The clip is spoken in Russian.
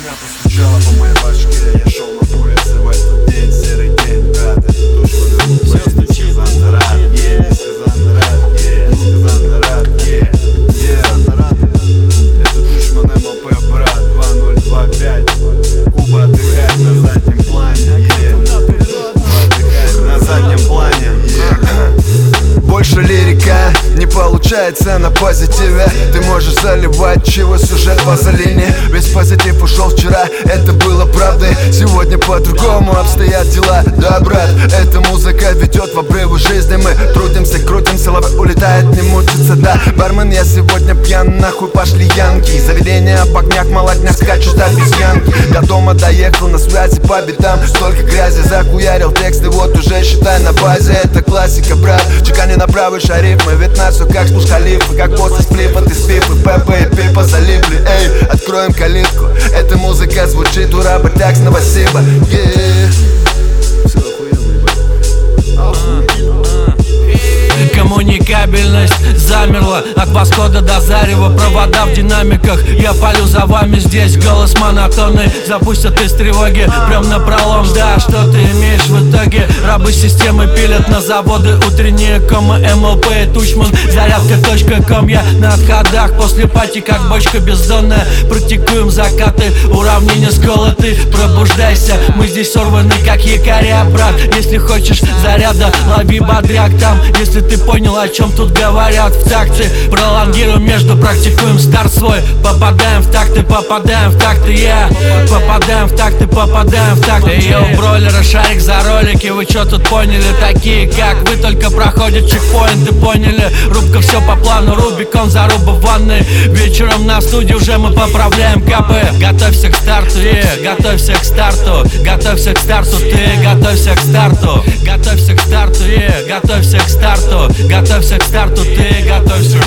Время постучало по моей башке. Я шел на улице в этот день, серый день, брат. Это Тушман, все стучит Зандарат, Зандарат, Зандарат, это Тушман МЛП, брат. 2025. Куба отдыхает на заднем плане, Куба отдыхает на заднем плане. Больше лирика не получается на позитиве. Ты можешь заливать чего сюжет вазелине. Весь позитив ушел вчера, это было правдой. Сегодня по-другому обстоят дела. Да, брат, эта музыка ведет в обрывы жизни. Мы трудимся, крутимся, лава улетает, не мучится, да. Бармен, я сегодня пьян, нахуй пошли янки. Заведение в огнях, молодня скачут обезьянки. До дома доехал, на связи по битам. Столько грязи, захуярил тексты, вот уже считай на базе. Это классика, брат, чекани на правый шариф. Мы ведь на все как спуш халифа, как после сплипа. Ты спипы, Пеппа и Пипа залипли. Эй, откроем калитку, эта музыка звучит у работяг с Новосиба. Все охуенно, ебать. Коммуникабельность замерла от восхода до зарева. Провода в динамиках, я палю за вами здесь. Голос монотонный, запустят из тревоги прям на пролом. Да, что ты имеешь в итоге? Рабы системы пилят на заводы утренние комы. МЛП и Тушман, зарядка.ком. Я на отходах после пати, как бочка бездонная. Практикуем закаты, уравнения сколоты. Пробуждайся, мы здесь сорваны как якоря, брат. Если хочешь заряда, лови бодряк там. Если ты понял, о чем тут говорят в такте, пролонгируем между, практикуем старт свой. Попадаем в такты, попадаем в такты, я попадаем в такты, попадаем в такты. Йоу, бройлеры, шарик за ролики, вы чё тут поняли? Такие как вы, только проходят чекпоинты, поняли? Рубка все по плану, Рубикон, заруба в ванной. Вечером на студии уже мы поправляем капы. Готовься к старту, готовься к старту. Готовься к старту, ты готовься к старту. Готовься к старту, готовься к старту. Готовься к старту, ты готовься.